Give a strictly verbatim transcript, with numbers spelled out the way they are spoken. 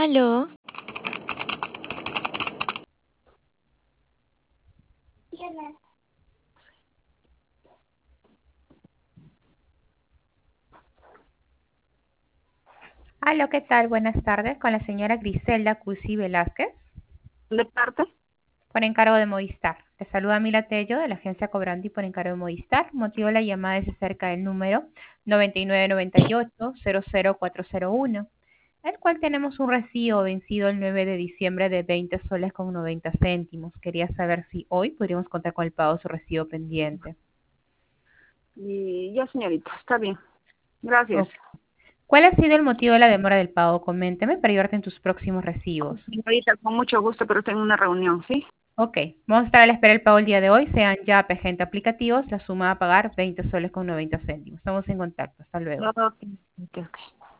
Aló. Aló, ¿qué tal? Buenas tardes. Con la señora Griselda Cusi Velázquez, ¿De parte? por encargo de Movistar. Te saluda Mila Tello de la agencia Cobrandi por encargo de Movistar. Motivo de la llamada es acerca del número noventa y nueve noventa y ocho cero cero cuatro cero uno, el cual tenemos un recibo vencido el nueve de diciembre de veinte soles con noventa céntimos. Quería saber si hoy podríamos contar con el pago de su recibo pendiente. Y ya, señorita, está bien. Gracias. Ok. ¿Cuál ha sido el motivo de la demora del pago? Coménteme para ayudarte en tus próximos recibos. Señorita, con mucho gusto, pero tengo una reunión, ¿sí? Ok, vamos a estar a la espera del pago el día de hoy. Sean ya agente aplicativos, la suma a pagar veinte soles con noventa céntimos. Estamos en contacto. Hasta luego. Ok, ok, ok.